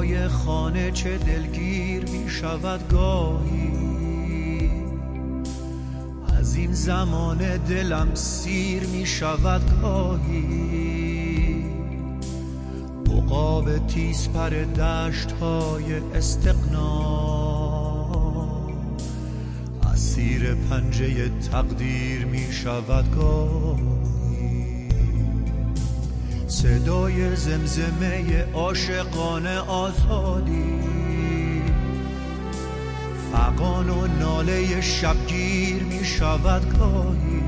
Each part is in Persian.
هوای خانه چه دلگیر می شود گاهی، از این زمان دلم سیر می شود گاهی. عقاب تیز پر دشت های استغنا اسیر پنجه تقدیر می شود گاهی. صدای زمزمه عاشقان آزادی، فغان و ناله شبگیر می شود گاهی.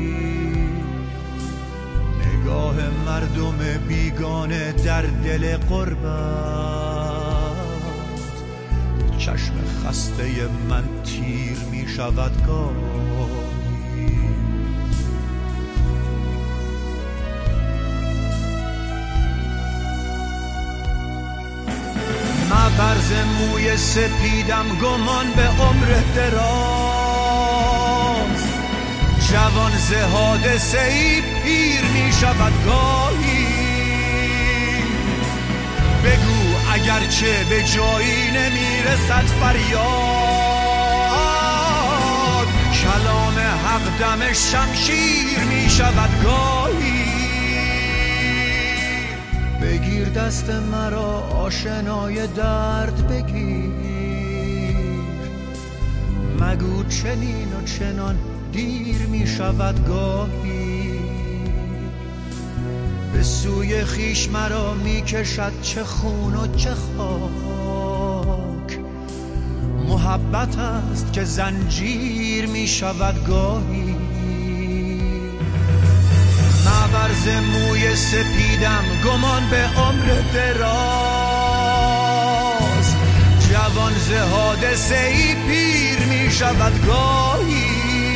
نگاه مردم بیگانه در دل غربت، چشم خسته من تیر می شود گاهی. مبرز موی سپیدم گمان به عمر دراز، جوان ز حادثه ای پیر می شود گاهی. بگو اگرچه به جایی نمی رسد فریاد، کلام حق دم شمشیر می شود گاهی. بگیر دست مرا آشنای درد بگیر، مگو چنین و چنان دیر می شود گاهی. به سوی خیش مرا می کشد چه خون و چه خاک، محبت است که زنجیر می شود گاهی. مبرز موی سپیدم گمان به عمر دراز، جوان ز حادثه ای پیر می شود گاهی.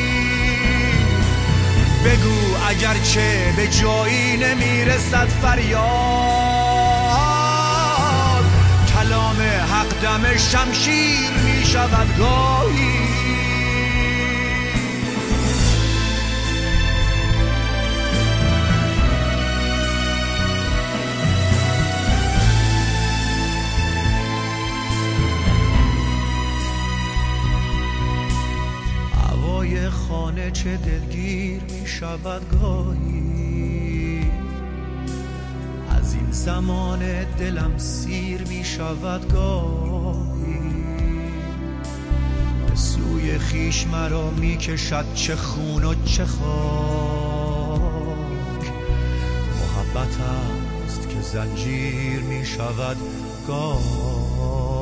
بگو اگرچه به جایی نمی رسد فریاد، کلام حق دم شمشیر می شود گاهی. خانه چه دلگیر می شود گاهی، از این زمان دلم سیر می شود گاهی. به سوی خیش مرا می کشد چه خون و چه خاک، محبت است که زنجیر می شود گاهی.